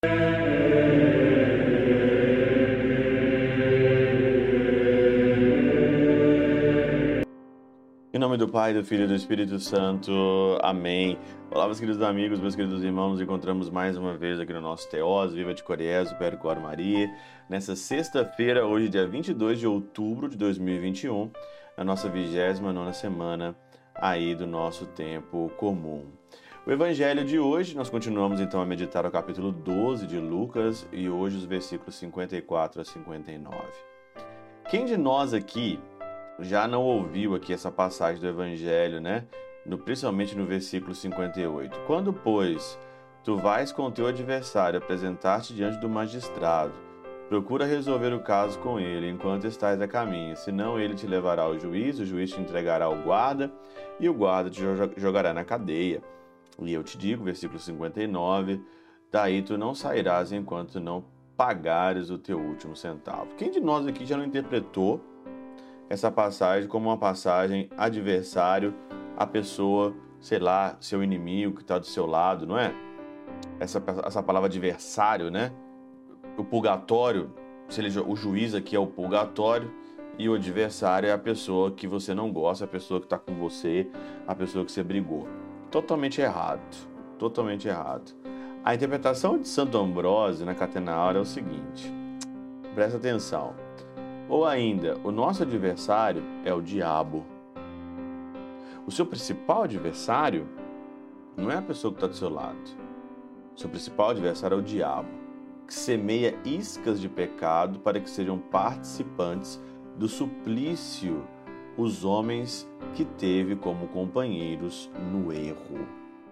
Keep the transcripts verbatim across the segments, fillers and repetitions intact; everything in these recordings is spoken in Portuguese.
Em nome do Pai, do Filho e do Espírito Santo. Amém. Olá, meus queridos amigos, meus queridos irmãos. Nos encontramos mais uma vez aqui no nosso Teós, Viva de Coriésio, Percor Maria. Nessa sexta-feira, hoje, dia vinte e dois de outubro de dois mil e vinte e um, na nossa vigésima nona semana aí do nosso tempo comum. O Evangelho de hoje, nós continuamos então a meditar o capítulo doze de Lucas e hoje os versículos cinquenta e quatro a cinquenta e nove. Quem de nós aqui já não ouviu aqui essa passagem do Evangelho, né? No, principalmente no versículo cinquenta e oito. Quando, pois, tu vais com teu adversário apresentar-te diante do magistrado, procura resolver o caso com ele enquanto estás a caminho, senão ele te levará ao juiz, o juiz te entregará ao guarda e o guarda te jogará na cadeia. E eu te digo, versículo cinquenta e nove, daí tu não sairás enquanto não pagares o teu último centavo. Quem de nós aqui já não interpretou essa passagem como uma passagem adversário à pessoa, sei lá, seu inimigo que está do seu lado, não é? Essa, essa palavra adversário, né? O purgatório, se ele, o juiz aqui é o purgatório e o adversário é a pessoa que você não gosta, a pessoa que está com você, a pessoa que você brigou. Totalmente errado, totalmente errado. A interpretação de Santo Ambrósio na Catena Áurea é o seguinte, presta atenção. Ou ainda, o nosso adversário é o diabo. O seu principal adversário não é a pessoa que está do seu lado. O seu principal adversário é o diabo, que semeia iscas de pecado para que sejam participantes do suplício os homens que teve como companheiros no erro.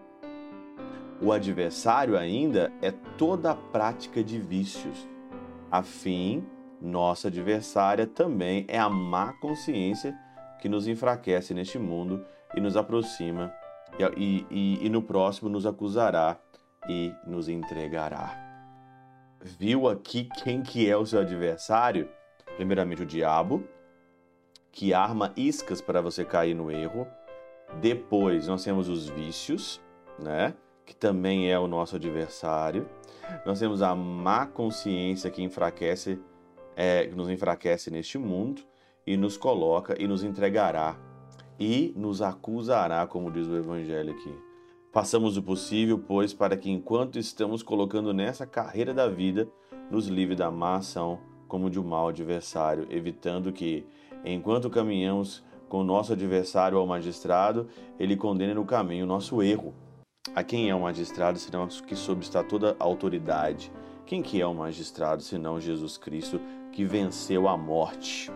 O adversário ainda é toda a prática de vícios. Afim, nossa adversária também é a má consciência que nos enfraquece neste mundo e nos aproxima e, e, e no próximo nos acusará e nos entregará. Viu aqui quem que é o seu adversário? Primeiramente o diabo, que arma iscas para você cair no erro. Depois nós temos os vícios, né? Que também é o nosso adversário. Nós temos a má consciência que enfraquece, é, que nos enfraquece neste mundo e nos coloca e nos entregará e nos acusará, como diz o Evangelho aqui. Façamos o possível, pois, para que enquanto estamos colocando nessa carreira da vida, nos livre da má ação como de um mau adversário, evitando que, enquanto caminhamos com o nosso adversário ao magistrado, ele condene no caminho o nosso erro. A quem é o magistrado, senão que sob está toda a autoridade? Quem que é o magistrado, senão Jesus Cristo, que venceu a morte?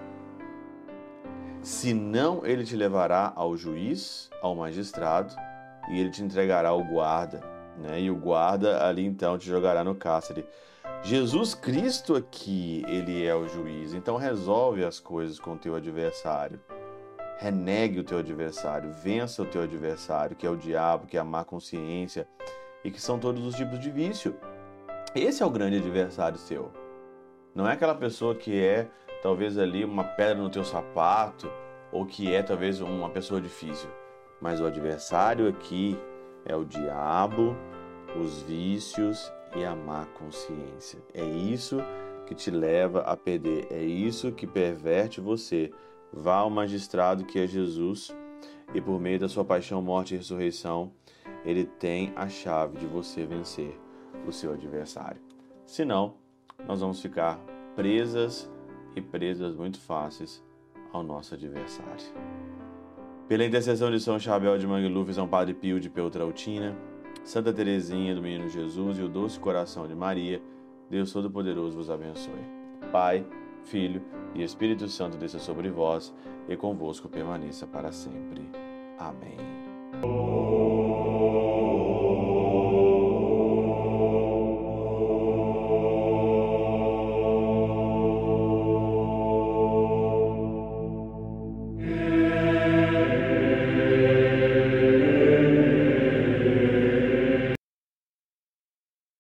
Senão ele te levará ao juiz, ao magistrado, e ele te entregará ao guarda, né? E o guarda ali então te jogará no cárcere. Jesus Cristo aqui, ele é o juiz, então resolve as coisas com o teu adversário. Renegue o teu adversário, vença o teu adversário, que é o diabo, que é a má consciência e que são todos os tipos de vício. Esse é o grande adversário seu. Não é aquela pessoa que é talvez ali uma pedra no teu sapato ou que é talvez uma pessoa difícil. Mas o adversário aqui é o diabo, os vícios e a má consciência. É isso que te leva a perder, é isso que perverte você. Vá ao magistrado que é Jesus e por meio da sua paixão, morte e ressurreição, ele tem a chave de você vencer o seu adversário. Senão, nós vamos ficar presas e presas muito fáceis ao nosso adversário. Pela intercessão de São Chabel de Mangluf, São Padre Pio de Peltrautina, Santa Teresinha do Menino Jesus e o doce coração de Maria, Deus Todo-Poderoso vos abençoe. Pai, Filho e Espírito Santo desça sobre vós e convosco permaneça para sempre. Amém.